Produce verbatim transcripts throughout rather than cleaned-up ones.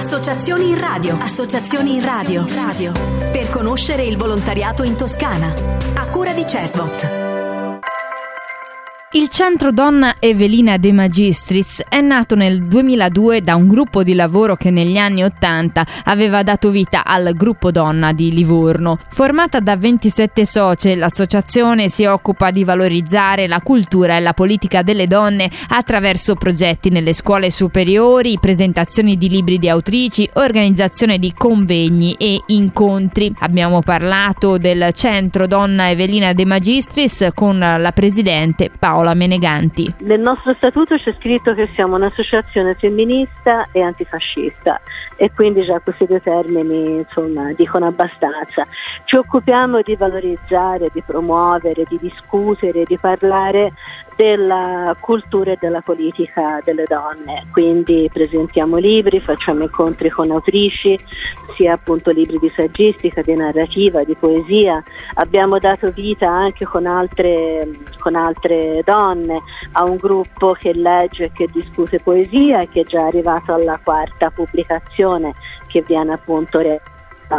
Associazioni in radio. Associazioni in radio. Radio. Per conoscere il volontariato in Toscana. A cura di Cesbot. Il Centro Donna Evelina De Magistris è nato nel duemiladue da un gruppo di lavoro che negli anni ottanta aveva dato vita al Gruppo Donna di Livorno. Formata da ventisette socie, l'associazione si occupa di valorizzare la cultura e la politica delle donne attraverso progetti nelle scuole superiori, presentazioni di libri di autrici, organizzazione di convegni e incontri. Abbiamo parlato del Centro Donna Evelina De Magistris con la presidente Paola Meneganti. Nel nostro statuto c'è scritto che siamo un'associazione femminista e antifascista e quindi già questi due termini insomma dicono abbastanza. Ci occupiamo di valorizzare, di promuovere, di discutere, di parlare della cultura e della politica delle donne, quindi presentiamo libri, facciamo incontri con autrici, sia appunto libri di saggistica, di narrativa, di poesia. Abbiamo dato vita anche con altre, con altre donne a un gruppo che legge e che discute poesia e che è già arrivato alla quarta pubblicazione che viene appunto realizzata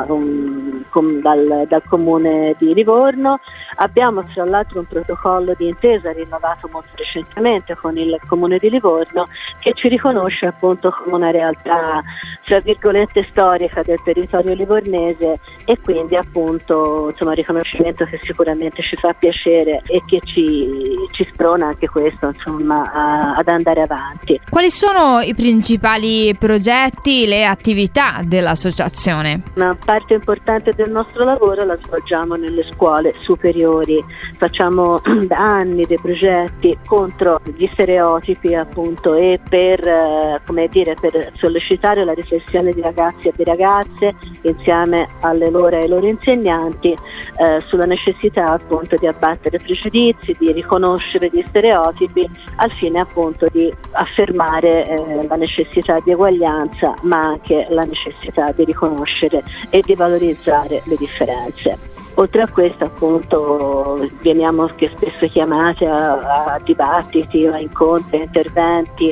Um, com, dal, dal comune di Livorno. Abbiamo tra l'altro un protocollo di intesa rinnovato molto recentemente con il comune di Livorno che ci riconosce appunto come una realtà tra virgolette storica del territorio livornese e quindi appunto insomma un riconoscimento che sicuramente ci fa piacere e che ci, ci sprona anche questo insomma a, ad andare avanti. Quali sono i principali progetti, le attività dell'associazione? Una parte importante del nostro lavoro la svolgiamo nelle scuole superiori, facciamo da anni dei progetti contro gli stereotipi appunto e per, eh, come dire, per sollecitare la riflessione di ragazzi e di ragazze insieme alle loro e ai loro insegnanti eh, sulla necessità appunto di abbattere pregiudizi, di riconoscere gli stereotipi al fine appunto di affermare eh, la necessità di eguaglianza ma anche la necessità di riconoscere e di valorizzare le differenze. Oltre a questo appunto veniamo anche spesso chiamati a, a dibattiti, a incontri, a interventi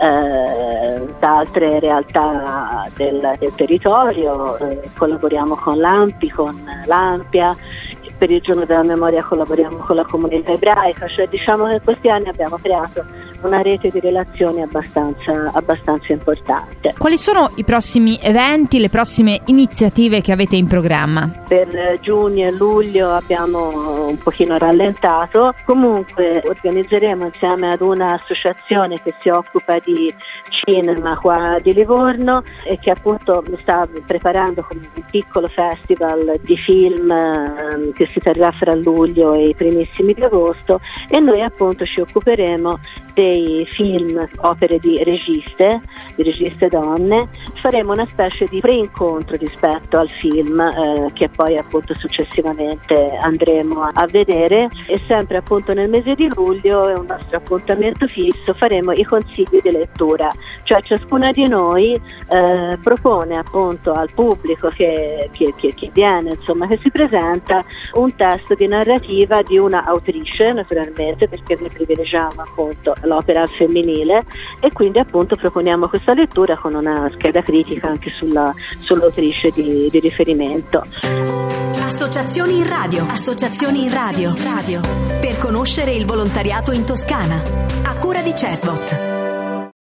eh, da altre realtà del, del territorio, eh, collaboriamo con l'AMPI, con l'Ampia. Per il giorno della memoria collaboriamo con la comunità ebraica, cioè diciamo che in questi anni abbiamo creato una rete di relazioni abbastanza, abbastanza importante. Quali sono i prossimi eventi, le prossime iniziative che avete in programma? Per giugno e luglio abbiamo un pochino rallentato, comunque organizzeremo insieme ad un'associazione che si occupa di cinema qua di Livorno e che appunto sta preparando come un piccolo festival di film eh, che si terrà fra luglio e i primissimi di agosto e noi appunto ci occuperemo dei film, opere di registe, di registe donne. Faremo una specie di pre-incontro rispetto al film eh, che poi appunto successivamente andremo a, a vedere e sempre appunto nel mese di luglio è un nostro appuntamento fisso, faremo i consigli di lettura, cioè ciascuna di noi eh, propone appunto al pubblico che, che, che, che viene, insomma che si presenta un testo di narrativa di una autrice naturalmente perché noi privilegiamo appunto l'opera al femminile e quindi appunto proponiamo questa lettura con una scheda critica anche sulla, sull'autrice di, di riferimento. Associazioni in radio. Associazioni in radio. Radio. Per conoscere il volontariato in Toscana. A cura di Cesbot.